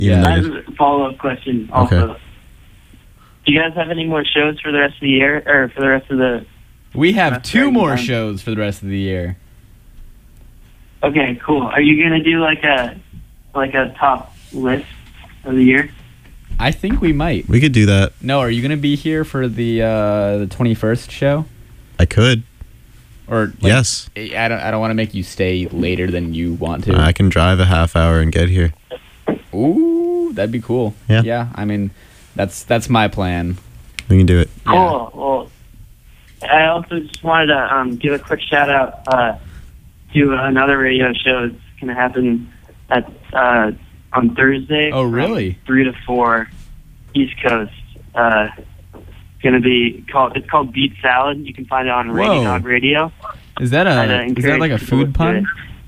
I have a follow-up question also. Okay. Do you guys have any more shows for the rest of the year, or for the rest of the... We have 2 more shows for the rest of the year. Okay, cool. Are you going to do like a top list of the year? I think we might. We could do that. No, are you going to be here for the 21st show? I could. Or yes. I don't want to make you stay later than you want to. I can drive a half hour and get here. Ooh, that'd be cool. Yeah. Yeah, I mean, that's my plan. We can do it. Cool. Yeah. Well, I also just wanted to give a quick shout out to another radio show that's going to happen at on Thursday. Oh, really? 3 to 4 East Coast. Going to be called Beat Salad. You can find it on Radio Dog Radio. Is that like a food pun?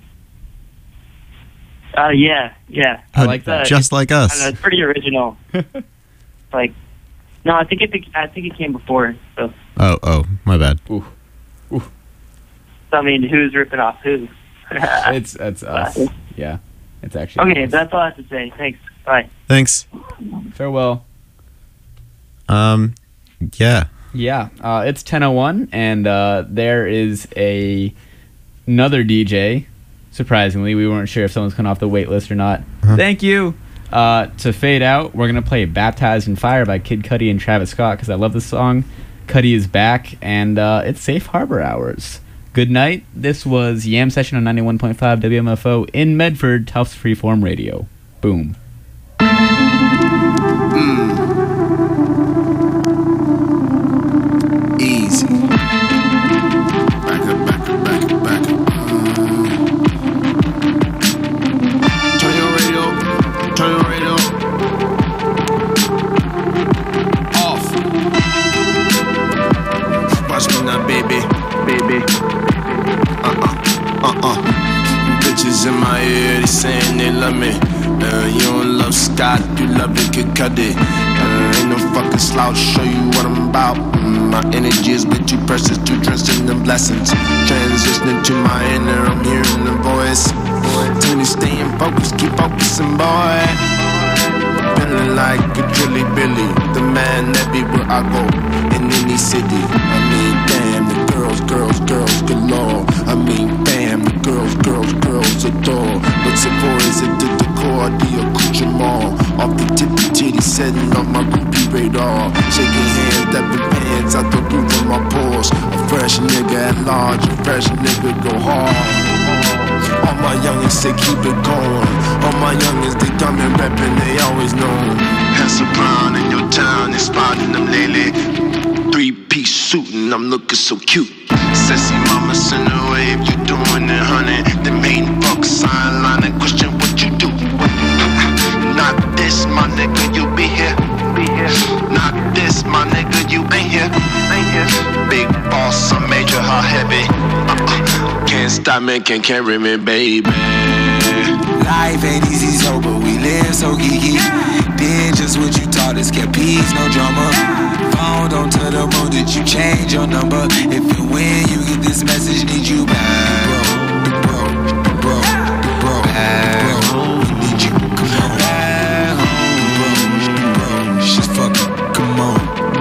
Yeah. I like that. Just like us. I know, it's pretty original. Like, no, I think it came before. So. Oh, my bad. Ooh. So, I mean, who's ripping off who? It's us. Yeah, it's actually. Okay, that's all I have to say. Thanks. Bye. Thanks. Farewell. Yeah. Yeah. It's 10:01, and there is another DJ. Surprisingly, we weren't sure if someone's coming off the wait list or not. Thank you. To fade out, we're gonna play "Baptized in Fire" by Kid Cudi and Travis Scott because I love this song. Cudi is back, and it's Safe Harbor hours. Good night. This was Yam Session on 91.5 WMFO in Medford, Tufts Freeform Radio. Boom. Easy. Back up. Turn your radio off. Watch me now, baby. Bitches in my ear, they saying they love me. You don't love Scott, you love the Kid Cudi. Ain't no fucking slouch, show you what I'm about. My energy is way too precious, too drenched in the blessings. Transitioning to my inner, I'm hearing the voice. Tell me staying focused, keep focusing, boy. Feeling like a Drilly Billy, the man everywhere I go, in any city. I mean, damn, the girls galore. I mean, damn, the girls adore. What's it for? Is it the decor, the accoutrement? Off the tippy titty, setting up my groupie radar. Shaking hands, dapping pants out the roof of my pores. A fresh nigga at large, a fresh nigga go hard. All my youngins say keep it going. All my youngins, they come and reppin', they always know. Handsome Brown in your town, they spotting them lately. 3-piece suit and I'm looking so cute. Sassy mama send her away if you doing it, honey. The main fuck sign line and question what you do. Not this, my nigga, you be here. Not this, my nigga, you ain't here. Big boss, I'm major, how heavy. Can't stop me, can't carry me, baby. Life ain't easy, so but we live so geeky. Did just what you taught us, kept peace, no drama. Phone don't tell the world that you change your number. If and when you get this message, need you back. Bro, need you, come on. Back home, bro, just fucking, come on.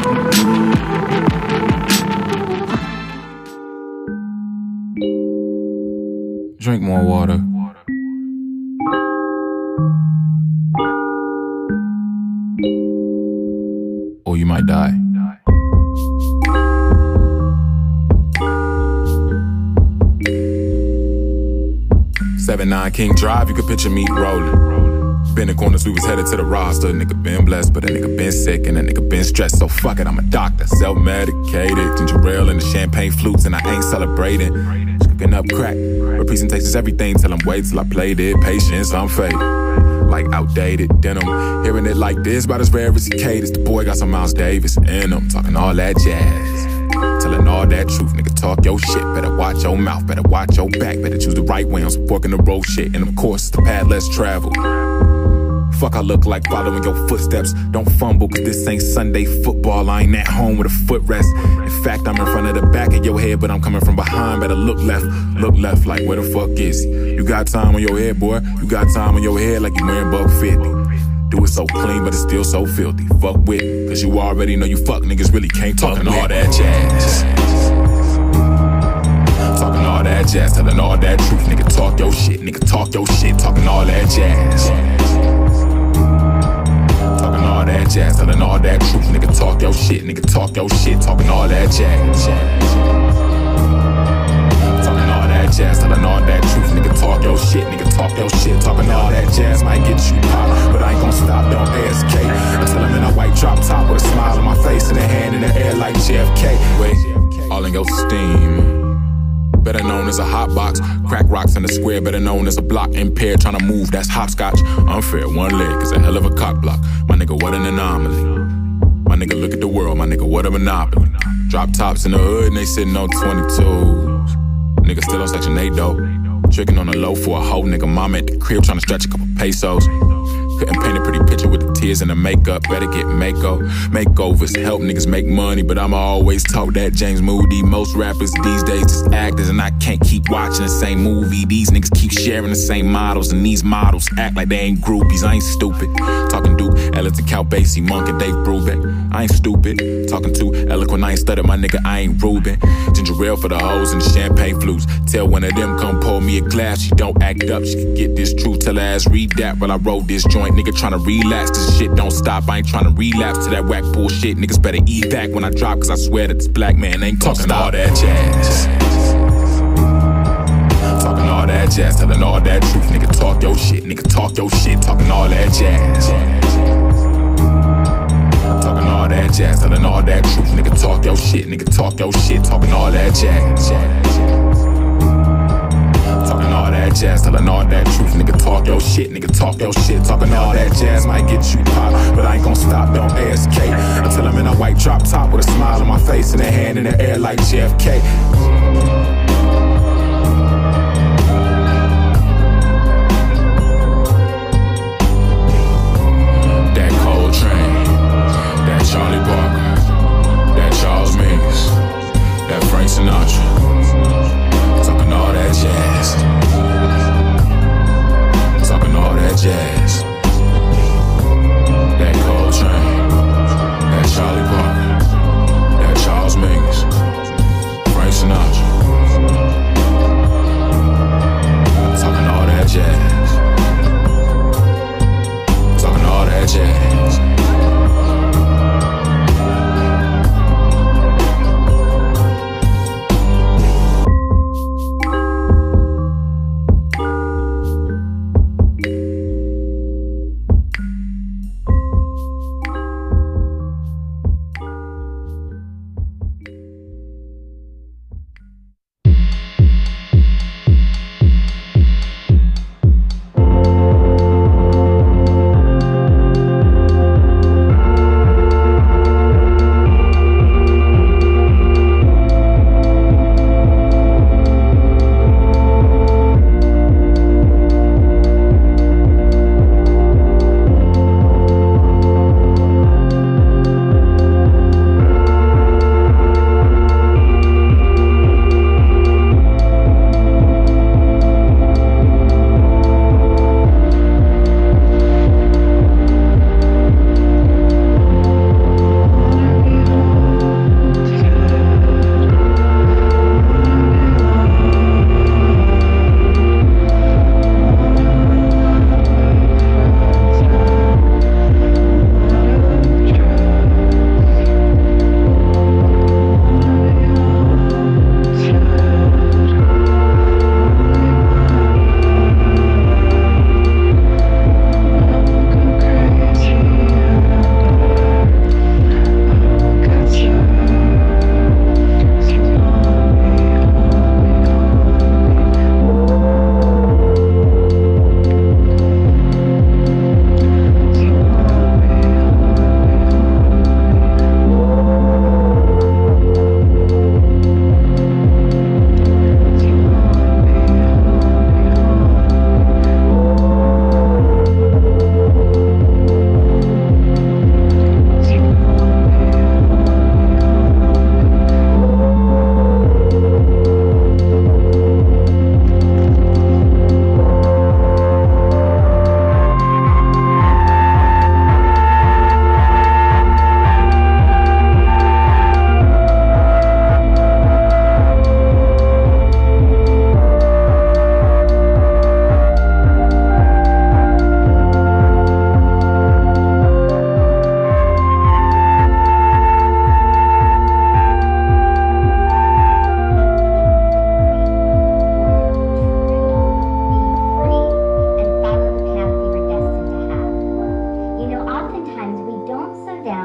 Drink more water. Or you might die. Seven 9 King Drive, you could picture me rolling. Been in corners, we was headed to the roster. Nigga been blessed, but that nigga been sick and that nigga been stressed. So fuck it, I'm a doctor, self-medicated. Ginger ale and the champagne flutes, and I ain't celebrating. Cooking up crack, but presentations everything. Tell them wait till I played it. Patience, I'm faded. Like outdated denim. Hearing it like this, about as rare as he caters. The boy got some Miles Davis in him, talking all that jazz. Telling all that truth, nigga, talk your shit. Better watch your mouth, better watch your back. Better choose the right way on some fork in the road shit. And of course, the path less traveled. Fuck, I look like following your footsteps. Don't fumble, cause this ain't Sunday football. I ain't at home with a footrest. In fact, I'm in front of the back of your head, but I'm coming from behind. Better look left like where the fuck is he? You got time on your head, boy. You got time on your head like you wearing buck 50. Do it so clean, but it's still so filthy. Fuck with, cause you already know you fuck niggas really can't talkin' all that jazz. Talking all that jazz, telling all that truth. Nigga talk your shit, nigga talk your shit, talking all that jazz. Talking all that jazz, telling all that truth. Nigga talk your shit, nigga talk your shit, talking all that jazz. Talking all that jazz, telling all that truth. Nigga talk your shit, nigga talk your shit, talking all that jazz. Might get you pop, but I ain't gon' stop, don't ASK. Until I'm in a white drop top with a smile on my face and a hand in the air like JFK. Wait, all in your steam. Better known as a hot box. Crack rocks in the square, better known as a block impaired. Tryna move, that's hopscotch. Unfair, one leg is a hell of a cock block. My nigga, what an anomaly. My nigga, look at the world, my nigga, what a monopoly. Drop tops in the hood and they sitting on 22s. Nigga still on Section 8 though. Tricking on the low for a hoe, nigga. Mama at the crib tryna stretch a couple pesos. Couldn't paint a pretty picture with the tears and the makeup. Better get makeovers. Help niggas make money, but I'ma always talk that James Moody. Most rappers these days just actors, and I can't keep watching the same movie. These niggas keep sharing the same models, and these models act like they ain't groupies. I ain't stupid. Talking Duke, Ellington, Count Basie, Monk, and Dave Brubeck. I ain't stupid. Talking too eloquent, I ain't studied, my nigga, I ain't Ruben. Ginger ale for the hoes and the champagne flutes. Tell one of them come pour me a glass. She don't act up, she can get this truth. Tell her ass read that while I roll this joint. Nigga tryna relax, cause shit don't stop. I ain't tryna relapse to that whack bullshit. Niggas better eat back when I drop, cause I swear that this black man ain't talking all that jazz. Talking all that jazz, telling all that truth. Nigga talk your shit, nigga talk your shit, talking all that jazz. Talking all that jazz, telling all that truth. Nigga talk your shit, nigga talk your shit, talking all that jazz. Talking all that jazz, telling all that truth. Nigga talk your shit, nigga talk your shit, talking all that jazz. Might get you pop, but I ain't gon' stop, don't ASK. Until I'm in a white drop top with a smile on my face and a hand in the air like JFK. Charlie Parker, that Charles Mingus, that Frank Sinatra, talking all that jazz, talking all that jazz, that Coltrane, that Charlie Parker, that Charles Mingus, Frank Sinatra.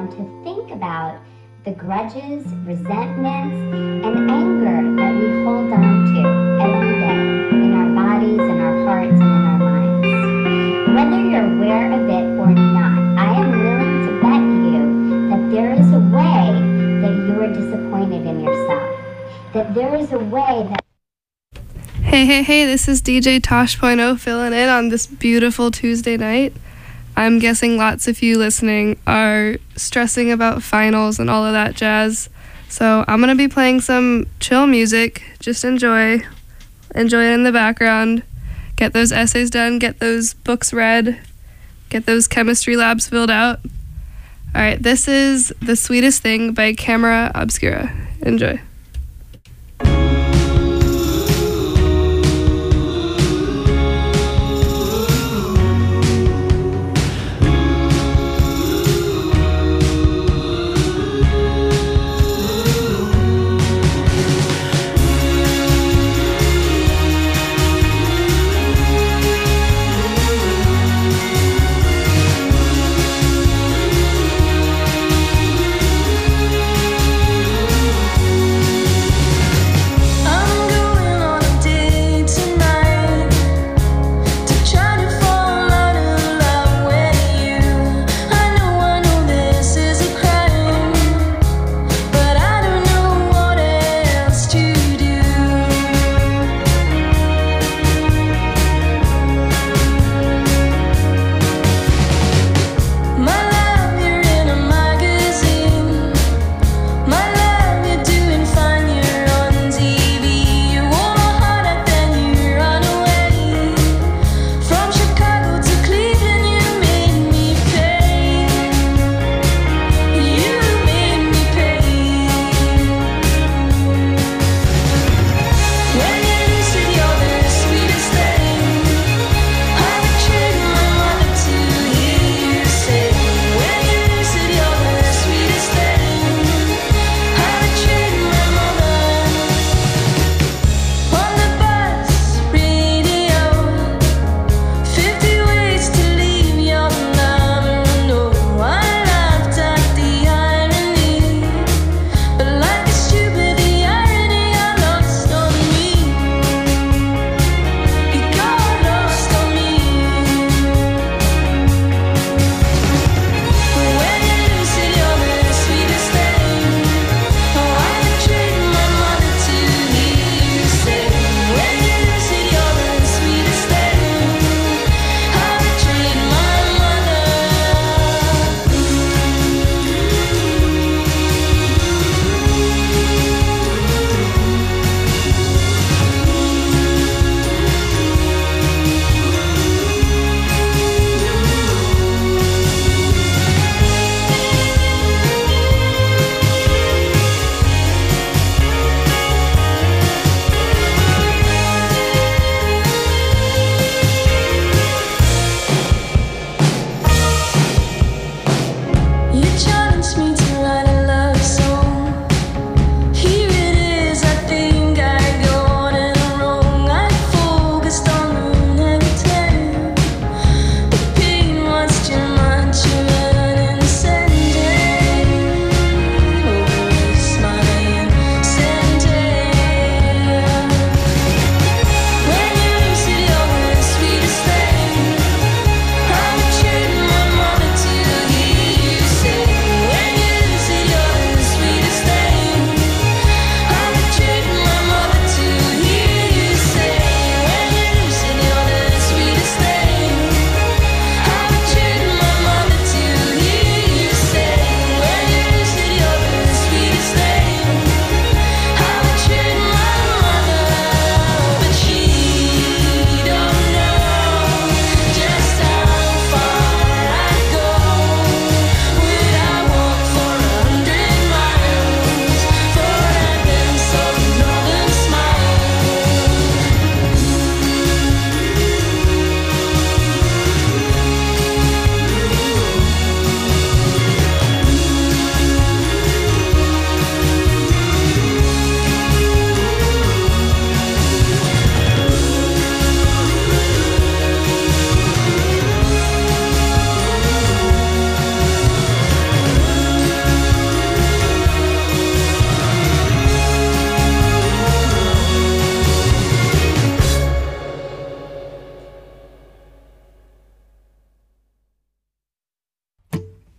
down to think about the grudges, resentments, and anger that we hold on to every day in our bodies, in our hearts, and in our minds. Whether you're aware of it or not, I am willing to bet you that there is a way that you are disappointed in yourself. That there is a way that... Hey, this is DJ Tosh.0 filling in on this beautiful Tuesday night. I'm guessing lots of you listening are stressing about finals and all of that jazz. So I'm going to be playing some chill music. Just enjoy it in the background. Get those essays done, get those books read, get those chemistry labs filled out. All right, this is The Sweetest Thing by Camera Obscura. Enjoy.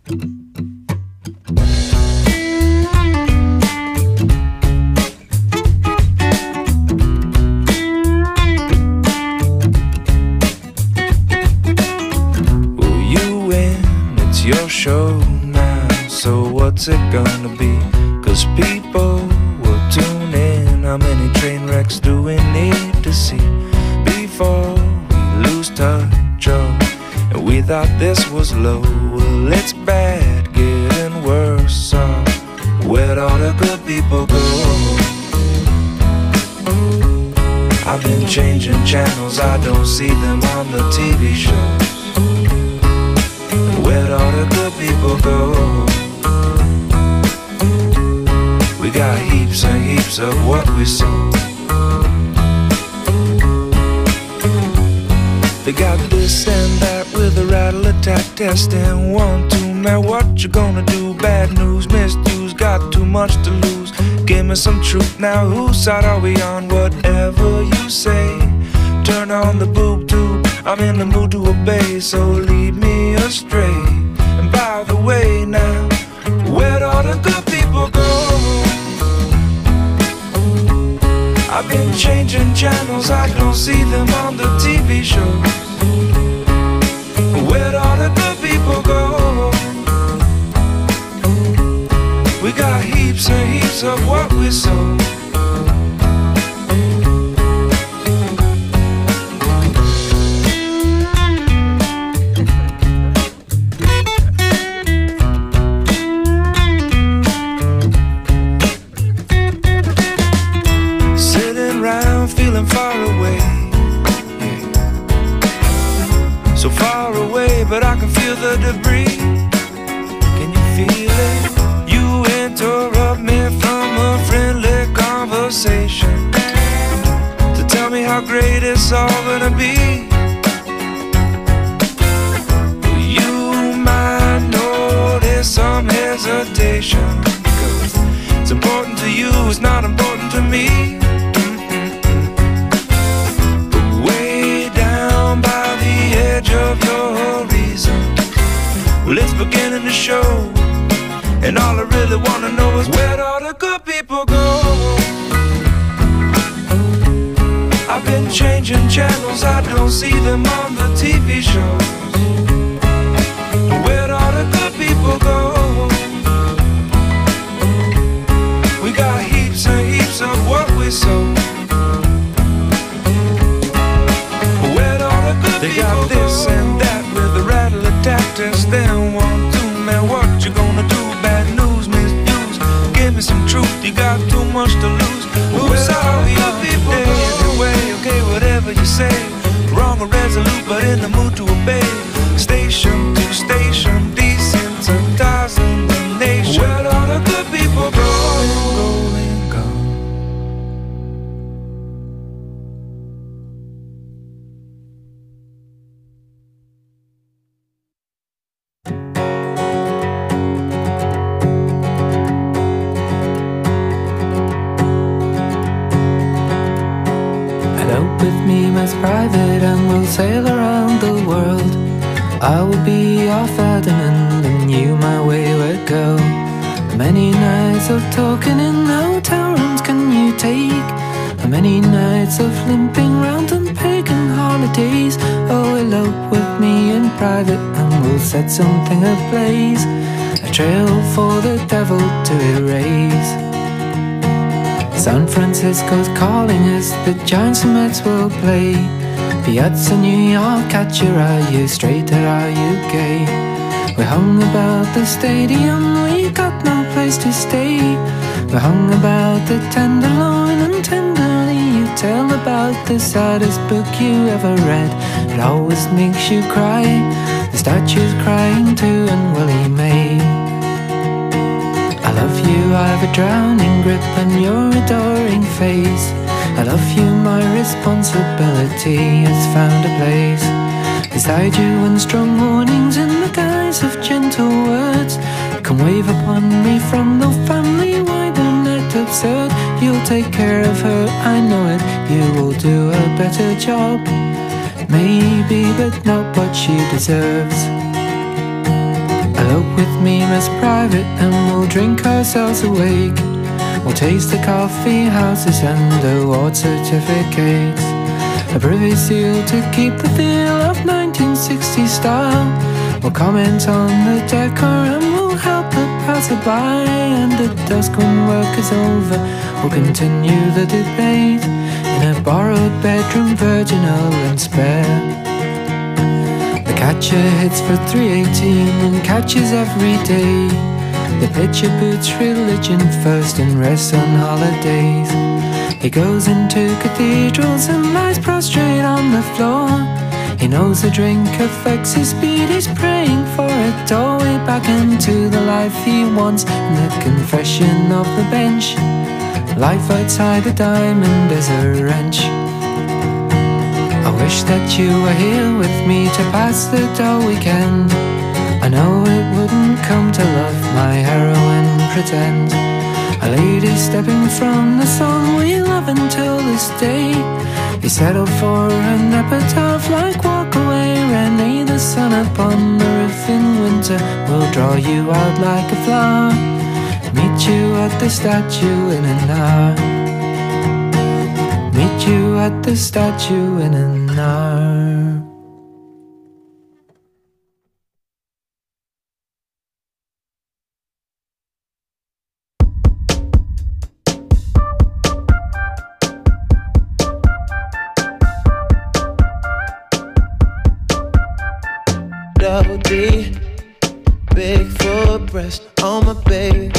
Well, you win, it's your show now, so what's it gonna be? 'Cause people will tune in. How many train wrecks do we need to see before we lose touch? Oh, and we thought this was low. Well, it's bad, getting worse. So where'd all the good people go? I've been changing channels, I don't see them on the TV shows. Where'd all the good people go? We got heaps and heaps of what we sold. They got this and that with a rattle attack testing 1, 2. Now what you gonna do? Bad news, misused, got too much to lose. Give me some truth now, whose side are we on? Whatever you say, turn on the boob tube. I'm in the mood to obey, so lead me astray. And by the way now, where'd all the good people go? I've been changing channels, I don't see them on the TV shows. Where'd all the good people go? We got heaps and heaps of what we sold. Feeling far away, yeah. So far away, but I can feel the debris. Can you feel it? You interrupt me from a friendly conversation to tell me how great it's all gonna be. You might notice some hesitation, 'cause it's important to you, it's not important to me. Of your reason, well, it's beginning to show, and all I really wanna know is where'd all the good people go? I've been changing channels, I don't see them on the TV shows. Where'd all the good people go? We got heaps and heaps of what we sold. They got this and that with a rattle attack test. Then 1, 2, man, what you gonna do? Bad news, misuse. Give me some truth, you got too much to lose. Who's all your people go? Anyway, okay, whatever you say. Wrong or resolute, but in the mood to obey. Station to station, desensitizing the nation. Where'd all the good people go? Private and we'll sail around the world. I will be your Ferdinand and you my wayward girl. Many nights of talking in hotel rooms can you take? Many nights of limping round on pagan holidays. Oh, elope with me in private and we'll set something ablaze, a trail for the devil to erase. San Francisco's calling us, the Giants and Mets will play. Piazza New York, catch your eye, you straight or are you gay? We hung about the stadium, we got no place to stay. We hung about the Tenderloin and tenderly you tell about the saddest book you ever read. It always makes you cry, the statue's crying too and Willie May. I love you, I have a drowning grip on your adoring face. I love you, my responsibility has found a place beside you, and strong warnings in the guise of gentle words come wave upon me from the family wide and net absurd. You'll take care of her, I know it, you will do a better job. Maybe, but not what she deserves. I up with me, Miss Private, and we'll drink ourselves awake. We'll taste the coffee houses and the award certificates. A privy seal to keep the feel of 1960 style. We'll comment on the decor and we'll help the passerby. And at dusk when work is over, we'll continue the debate in a borrowed bedroom, virginal and spare. The catcher hits for 318 and catches every day. The pitcher boots religion first and rests on holidays. He goes into cathedrals and lies prostrate on the floor. He knows the drink affects his speed. He's praying for a doorway back into the life he wants. In the confession of the bench, life outside the diamond is a wrench. I wish that you were here with me to pass the dull weekend. I know it wouldn't come to love my heroine pretend. A lady stepping from the song we love until this day. He settled for an epitaph like Walk Away, Renee. The sun upon the roof in winter will draw you out like a flower. Meet you at the statue in an hour. Meet you at the statue in an hour. Double D, big full breast on my baby.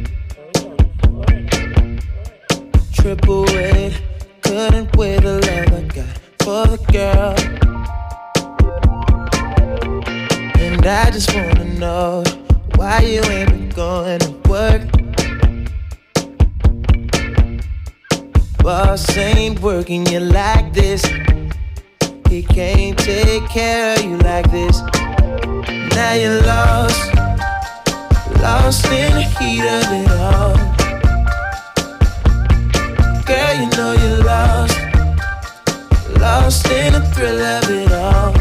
Triple weight, couldn't weigh the love I got for the girl. And I just wanna know why you ain't been going to work. Boss ain't working you like this. He can't take care of you like this. Now you're lost, lost in the heat of it all. Girl, you know you're lost, lost in the thrill of it all.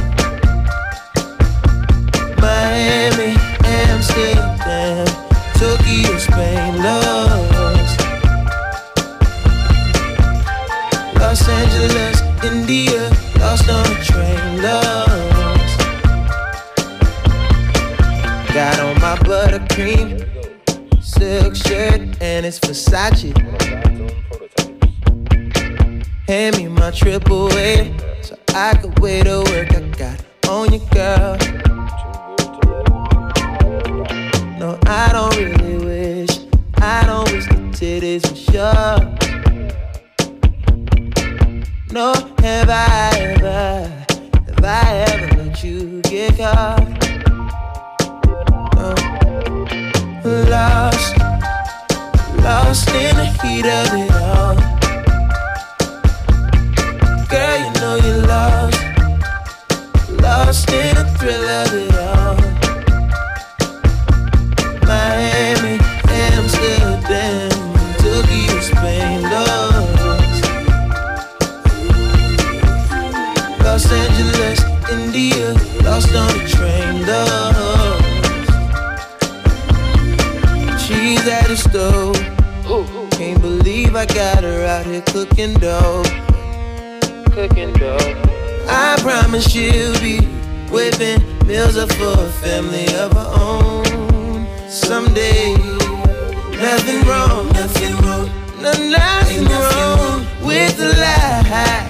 Miami, Amsterdam, Tokyo, Spain, lost. Los Angeles, India, lost on a train, lost. Got on my buttercream silk shirt and it's Versace. Hand me my triple A so I could weigh the work I got on you, girl. No, I don't really wish, I don't wish the titties were sure. No, have I ever let you get caught? Lost, lost in the heat of it all. Girl, you know you're lost, lost in the thrill of it all. Miami, Amsterdam, Tokyo, Spain, lost. Los Angeles, India, lost on the train, lost. She's at the stove, can't believe I got her out here cooking dough. Cooking dough. I promise she'll be whipping meals up for a family of her own someday. Nothing wrong, nothing wrong, nothing wrong with the lie.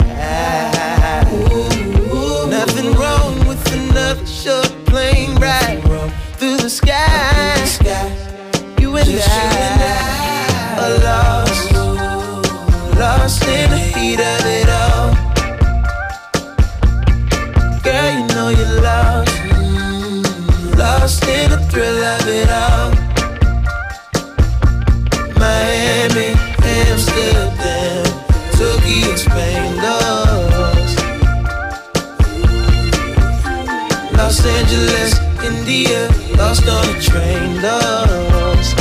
Nothing wrong with another short plane ride through the sky. You and I are lost, lost in the heat of it all. Girl, you know you're lost, lost in the thrill of it all. Miami, Amsterdam, Tokyo, Spain, lost. Los Angeles, India, lost on a train, lost.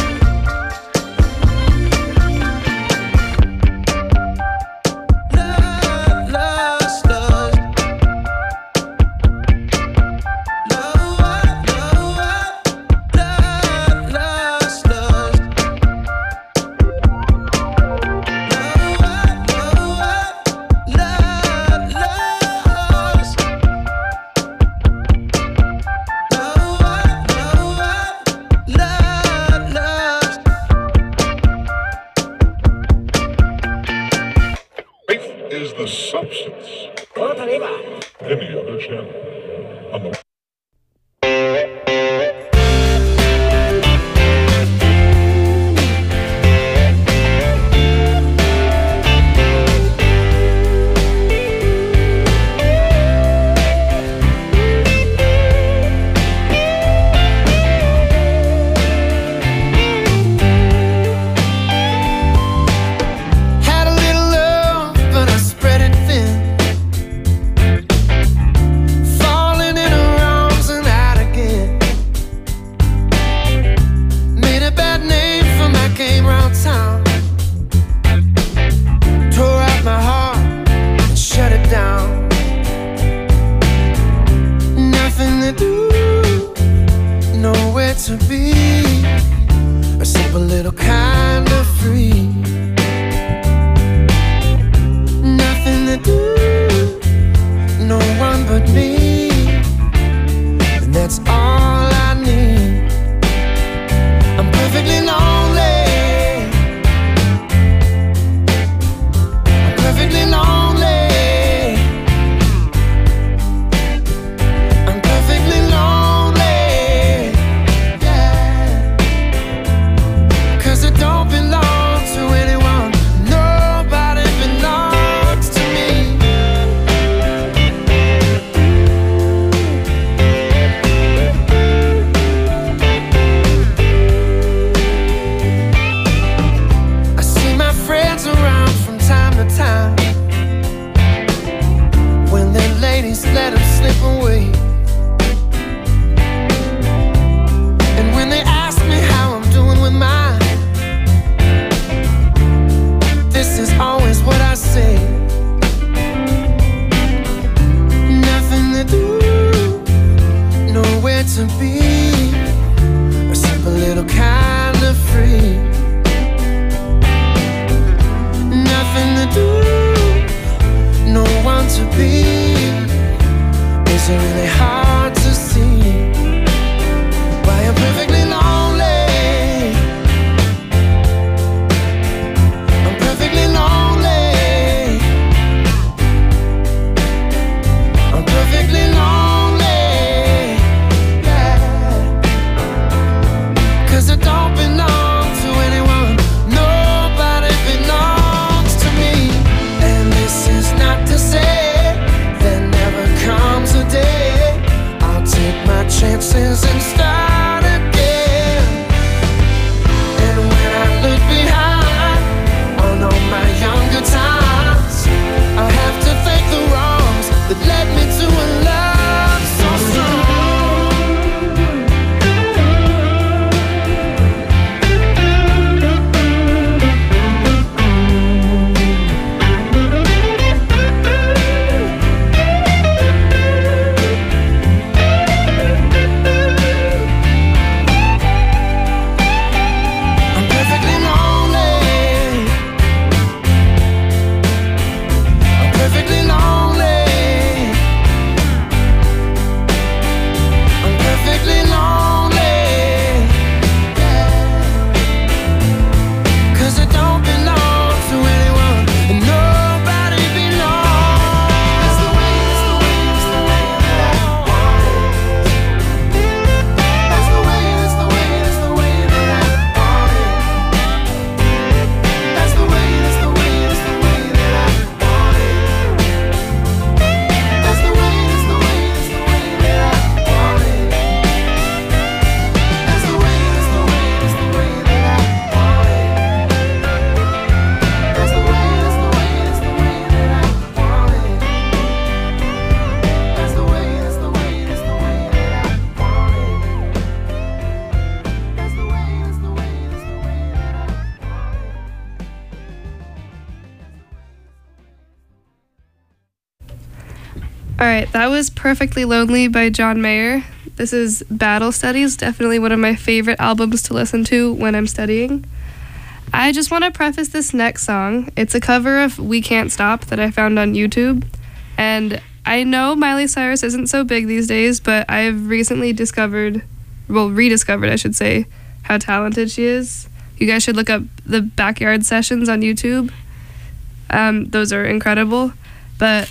touchdown. On the to be a simple little kind of free. Nothing to do, no one but me, and that's all I need. I'm perfectly lonely. I'm perfectly lonely. I'm perfectly lonely. Don't belong to anyone. Nobody belongs to me. I see my friends around from time to time. When their ladies let them slip away, and when they ask me how I'm doing with mine, this is always what I say. Nothing to do, nowhere to be, a simple little kind of free. Nothing to do, no one to be. Is it really hard to see why I'm perfectly lonely? Chances and start again. And when I look behind on all my younger times, I'll have to thank the wrongs that led me to a love so strong. Alright, that was Perfectly Lonely by John Mayer. This is Battle Studies, definitely one of my favorite albums to listen to when I'm studying. I just want to preface this next song. It's a cover of We Can't Stop that I found on YouTube. And I know Miley Cyrus isn't so big these days, but I've recently rediscovered, I should say, how talented she is. You guys should look up the Backyard Sessions on YouTube. Those are incredible. But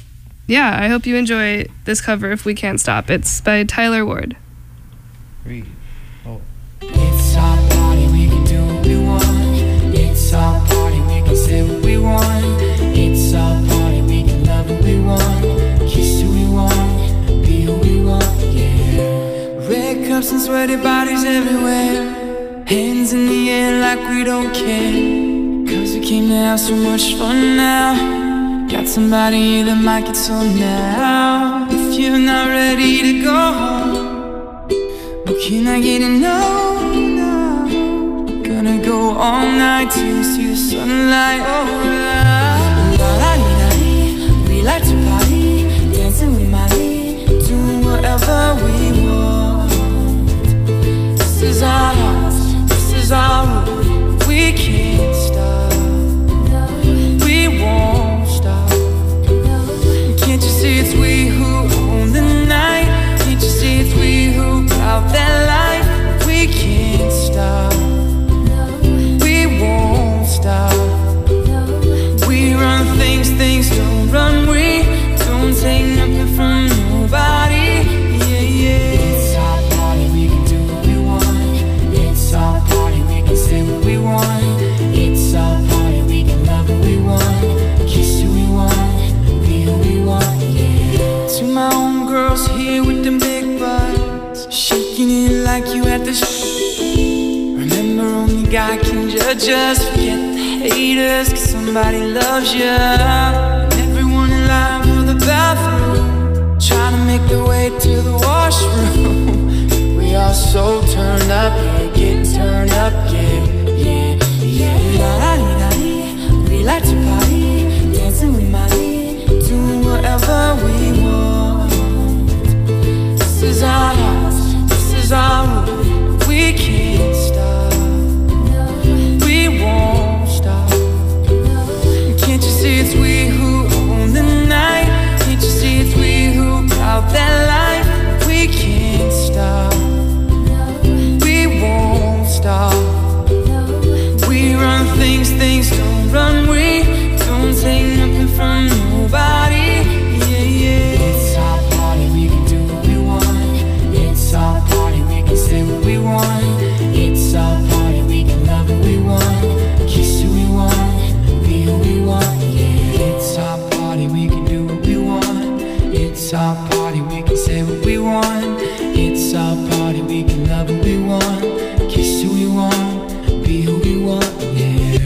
yeah, I hope you enjoy this cover of We Can't Stop. It's by Tyler Ward. 3, 4. It's our party, we can do what we want. It's our party, we can say what we want. It's our party, we can love what we want. Kiss who we want, be who we want, yeah. Red cups and sweaty bodies everywhere. Hands in the air like we don't care. Cause we came to have so much fun now. Got somebody that might get so now. If you're not ready to go home, but can I get a no, no? Gonna go all night till see the sunlight, oh la. We like to party, dancing with Molly, doing whatever we want. This is our house, this is our room. We can't stop, we won't stop. Can't you see it's we who own the night? Can't you see it's we who got that life? We can't stop, we won't stop. We run things, things don't run. We don't take nothing from nobody. Yeah, yeah. It's our party, we can do what we want. It's our party, we can say what we want. It's our party, we can love what we want. Kiss who we want, be who we want, yeah. To my own girls here with them big butts, shaking it like you at the remember, only God can judge us. Forget the haters, cause somebody loves you. And everyone in line for the bathroom, trying to make their way to the washroom. We are so turned up, yeah, get turned up, yeah, yeah, yeah. We like to party, dancing with Molly, doing whatever we want. This is our house, this is our room. We can't stop, we won't stop. Can't you see it's we who own the night? Can't you see it's we who got that life? We can't stop, we won't stop. We run things, things don't run. We don't take nothing from nobody. Yeah, yeah. It's our party, we can do what we want. It's our party, we can say what we want. It's our party, we can love what we want. Kiss who we want, be who we want, yeah. It's our party, we can do what we want. It's our party, we can say what we want. It's our party, we can love what we want. Kiss who we want, be who we want, yeah.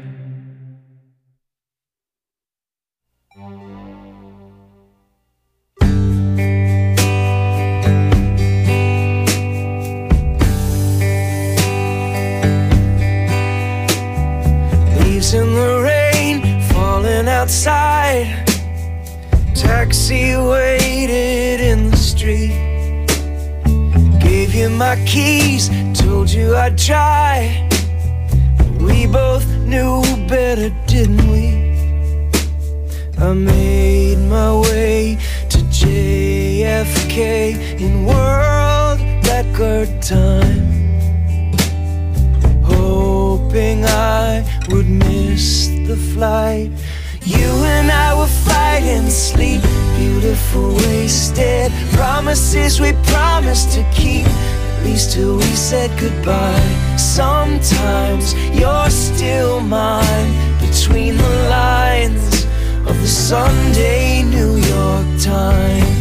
Leaves in the rain, falling outside. Taxi waited in the street. Gave you my keys, told you I'd try. We both knew better, didn't we? I made my way to JFK in world record time, hoping I would miss the flight. You and I were fighting sleep, beautiful wasted promises we promised to keep, at least till we said goodbye. Sometimes you're still mine, between the lines of the Sunday New York Times.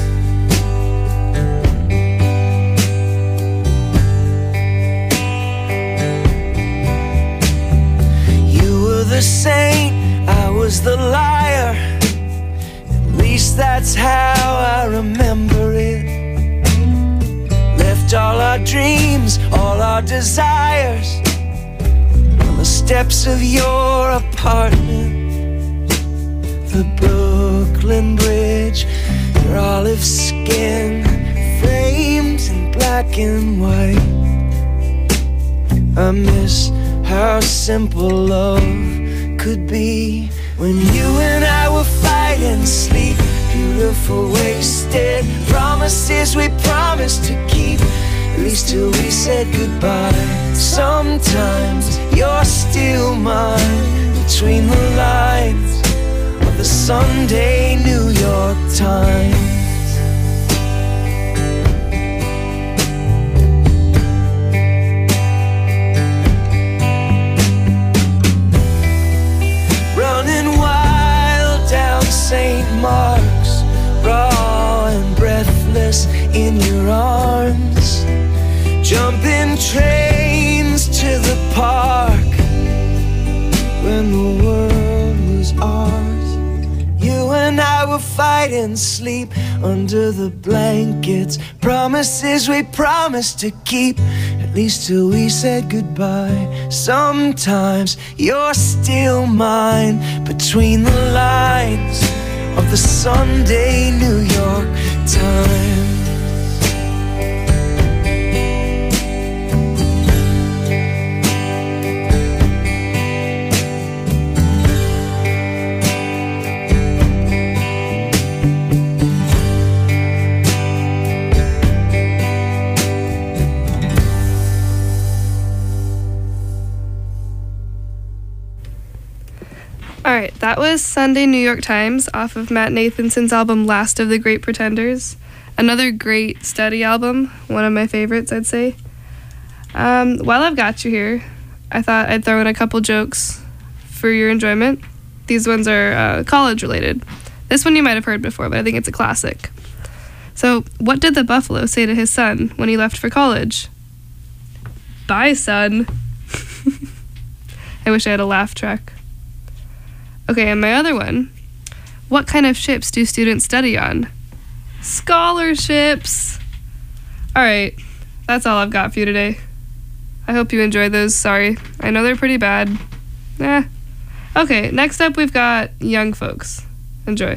You were the saint, I was the liar. At least that's how I remember it. Left all our dreams, all our desires on the steps of your apartment. The Brooklyn Bridge, your olive skin, framed in black and white. I miss how simple love could be when you and I were fighting sleep, beautiful wasted promises we promised to keep, at least till we said goodbye. Sometimes you're still mine, between the lines of of the Sunday New York Times. Running wild down St. Mark's, raw and breathless in your arms, jumping trains to the park when the world was ours. You and I were fighting sleep under the blankets, promises we promised to keep, at least till we said goodbye. Sometimes you're still mine, between the lines of the Sunday New York Times. Alright, that was Sunday New York Times off of Matt Nathanson's album Last of the Great Pretenders. Another great study album, one of my favorites, I'd say. While I've got you here, I thought I'd throw in a couple jokes for your enjoyment. These ones are college related. This one you might have heard before, but I think it's a classic. So, what did the buffalo say to his son when he left for college? Bye, son. I wish I had a laugh track. Okay, and my other one. What kind of ships do students study on? Scholarships! Alright, that's all I've got for you today. I hope you enjoyed those. Sorry, I know they're pretty bad. Okay, next up we've got Young Folks. Enjoy.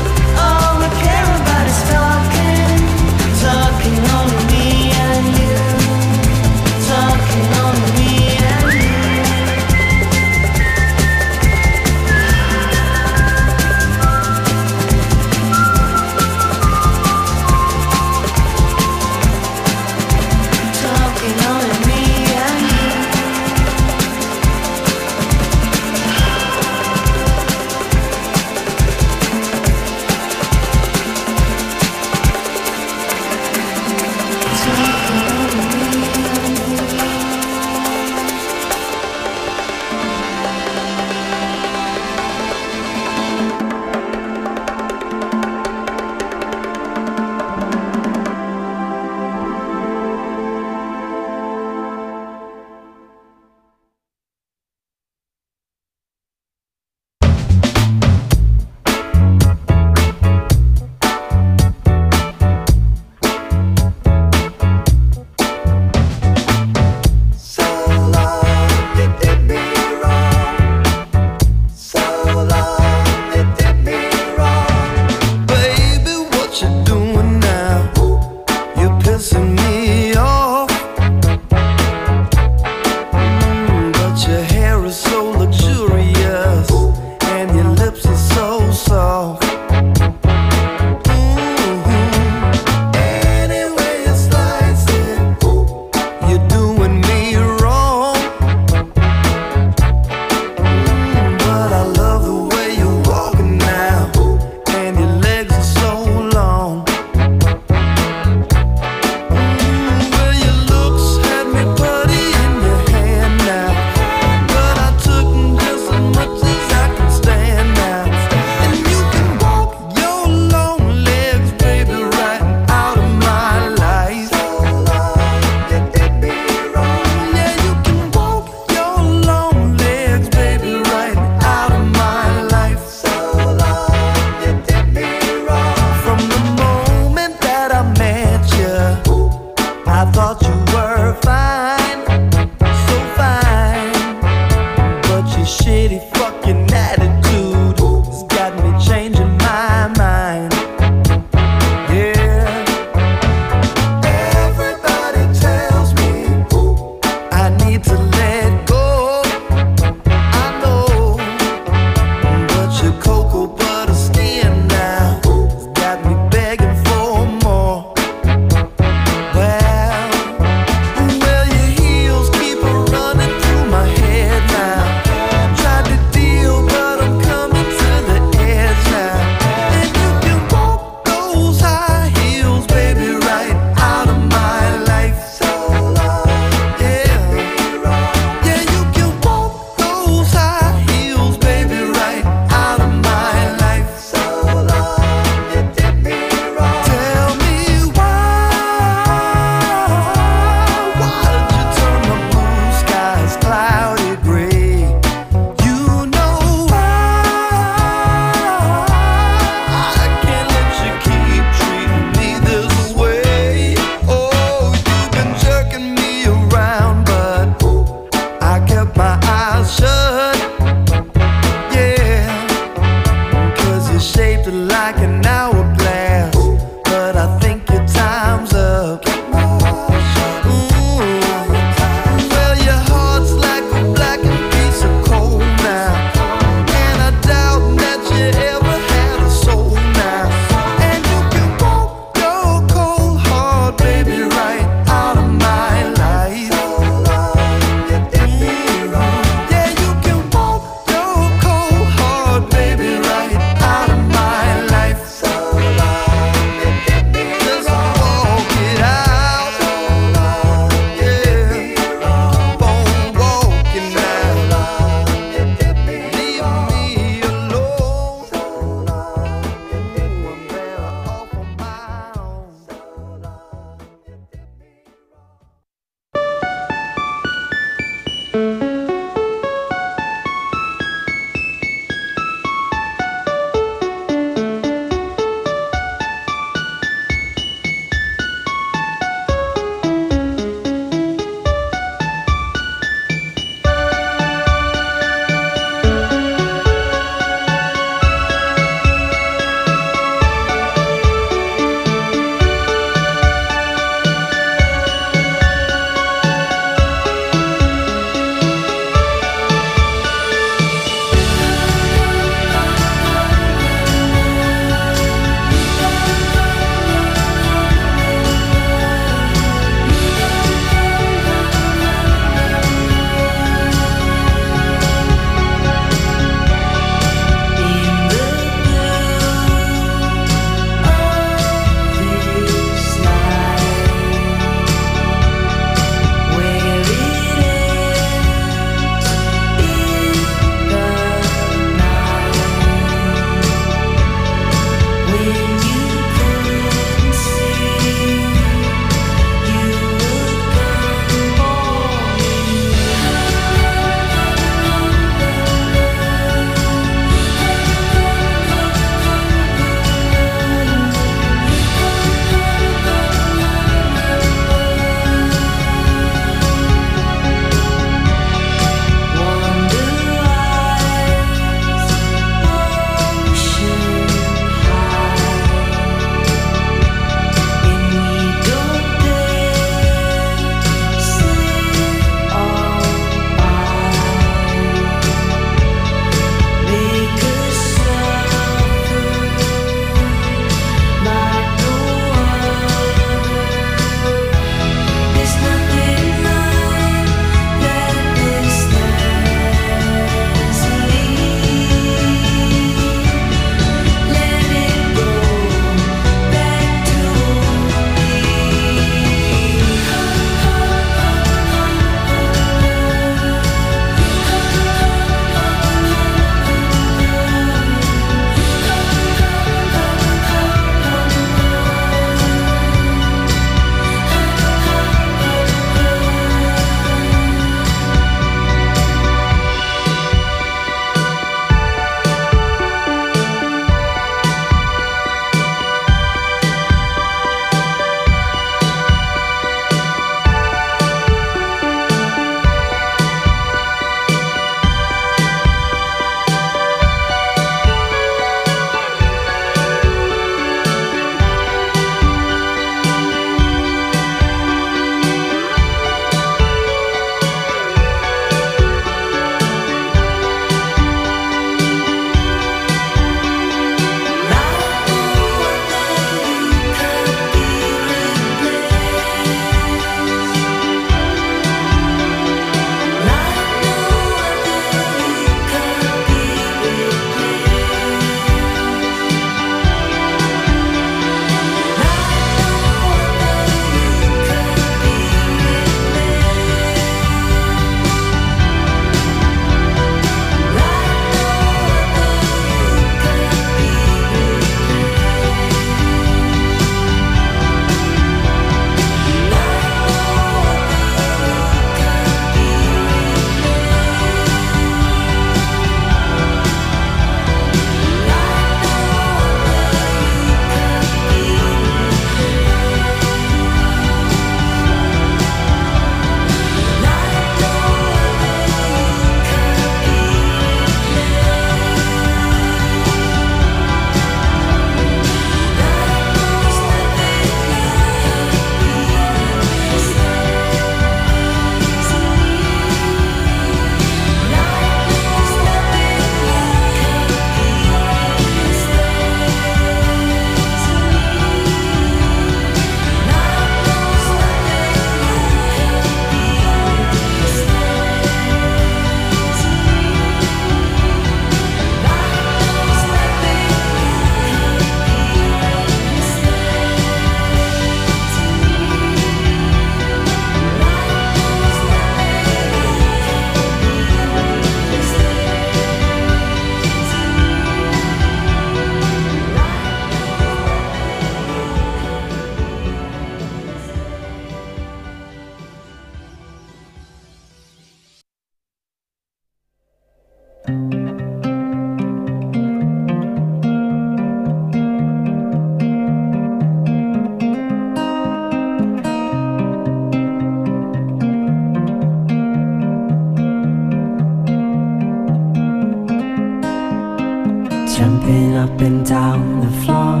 jumping up and down the floor.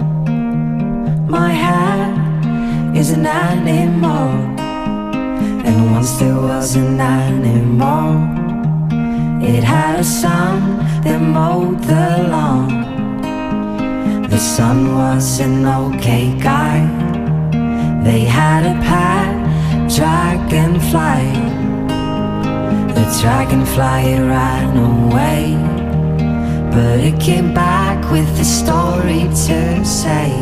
My hair is an animal, and once there was an animal. It had a son that mowed the lawn. The son was an okay guy. They had a pet dragonfly. The dragonfly ran away, but it came back with a story to say.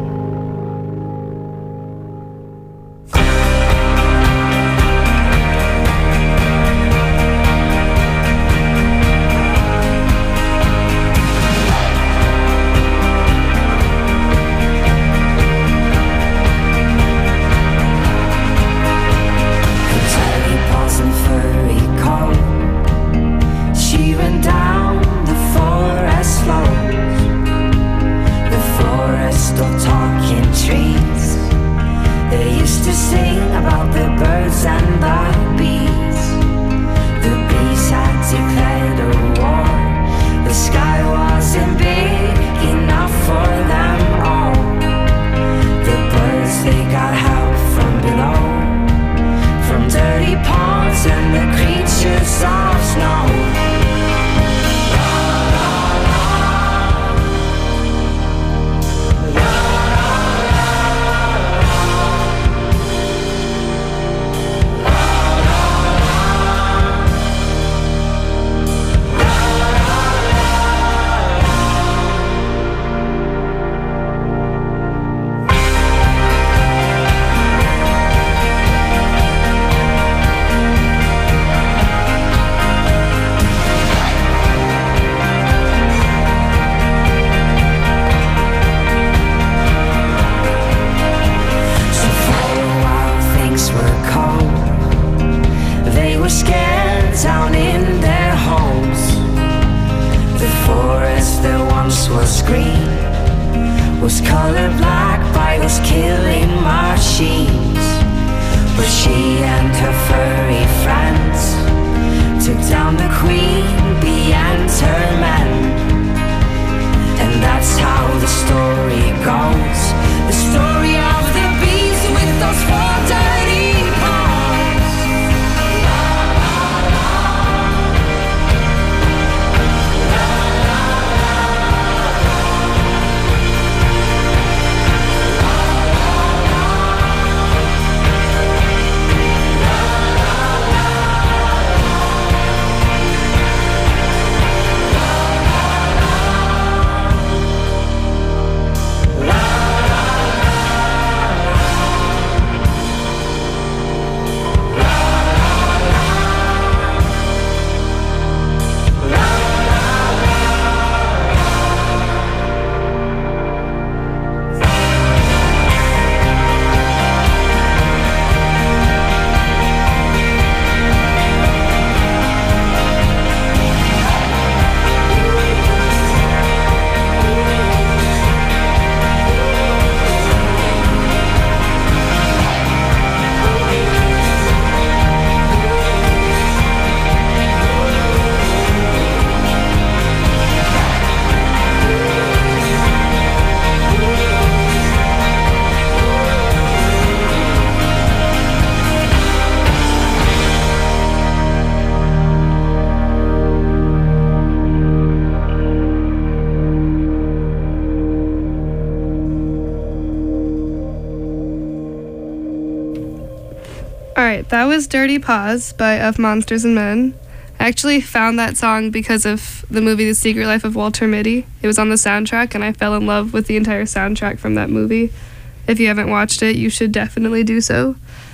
Alright, that was Dirty Paws by Of Monsters and Men. I actually found that song because of the movie The Secret Life of Walter Mitty. It was on the soundtrack, and I fell in love with the entire soundtrack from that movie. If you haven't watched it, you should definitely do so.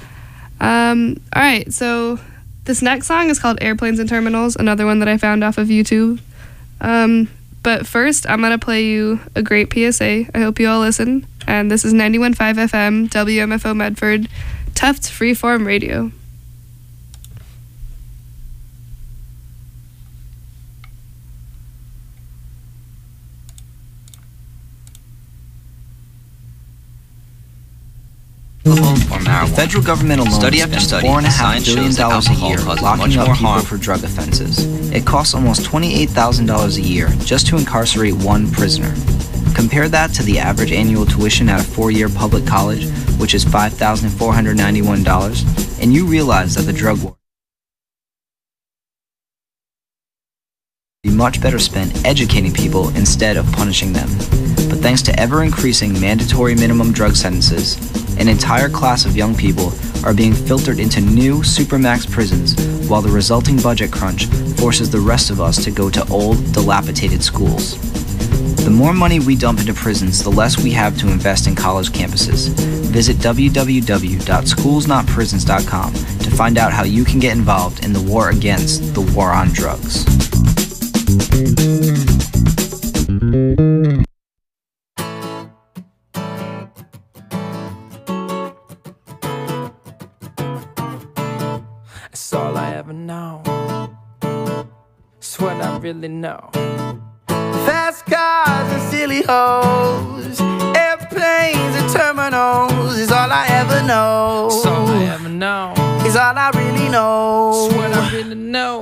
Alright, so this next song is called Airplanes and Terminals, another one that I found off of YouTube. But first, I'm going to play you a great PSA. I hope you all listen. And this is 91.5 FM, WMFO Medford, Tufts Freeform Radio. Well, now marijuana. The federal government alone Study after spends study, $4.5 science billion shows that a alcohol year causes locking much up more people harm. for drug offenses. It costs almost $28,000 a year just to incarcerate one prisoner. Compare that to the average annual tuition at a 4-year public college, which is $5,491, and you realize that the drug war would be much better spent educating people instead of punishing them. But thanks to ever-increasing mandatory minimum drug sentences, an entire class of young people are being filtered into new supermax prisons, while the resulting budget crunch forces the rest of us to go to old, dilapidated schools. The more money we dump into prisons, the less we have to invest in college campuses. Visit www.schoolsnotprisons.com to find out how you can get involved in the war against the war on drugs. That's all I ever know. It's what I really know. Fast cars and silly hoes, airplanes and terminals is all I ever know. It's all I ever know. Is all I really know. It's what I really know.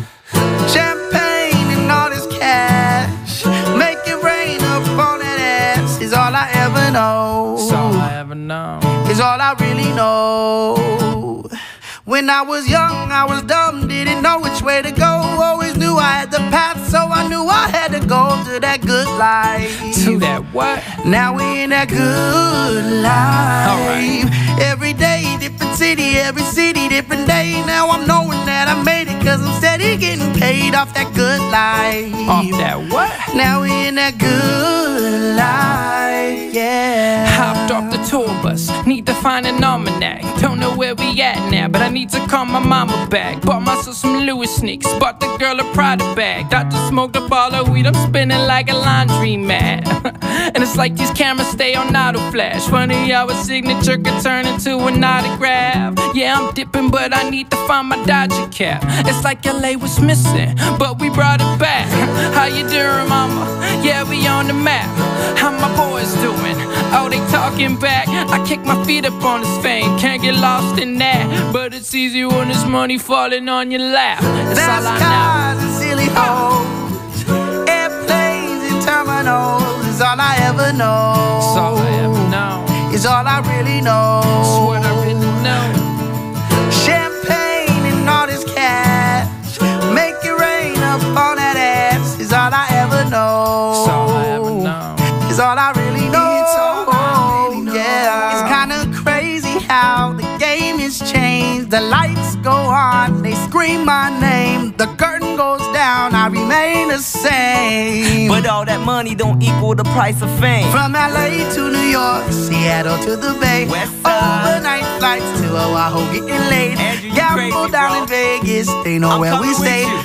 Champagne and all this cash, make it rain up on that ass is all I ever know. It's all I ever know. Is all I really know. When I was young, I was dumb, didn't know which way to go. Always knew I had the path, so I knew I had to go to that good life. To that what? Now we in that good life. Alright. Every day, different city, every city, different day. Now I'm knowing that I made it, cause I'm steady getting paid off that good life. Off that what? Now we in that good life, yeah. Hopped off the tour bus, need to find an almanac. Don't know where we at now, but I need to call my mama back. Bought myself some Louis sneaks, bought the girl a Prada bag. Dr. smoked a ball of weed, I'm spinning like a laundry mat. And it's like these cameras stay on auto flash. Funny how a signature could turn into an autograph. Yeah, I'm dipping, but I need to find my Dodger cap. It's like LA was missing, but we brought it back. How you doing, mama? Yeah, we on the map. How my boys doing? Oh, they talking back. I kick my feet up on this fame, can't get lost in that. But it's easy when there's money falling on your lap. It's all I cars and silly hoes, airplanes and terminals is all I ever know. It's all I ever know. Is all I really know. It's what I really know. Champagne and all this cash, make it rain up on that ass is all I ever know. It's all I ever know. Is all I really know. It's all I really know. Yeah. It's kinda crazy how the game has changed. The lights go on, they scream my name. The curtain goes down, I remain the same. But all that money don't equal the price of fame. From LA to New York, Seattle to the Bay, overnight flights to Oahu getting late. Gamble down in Vegas, they know where we stay.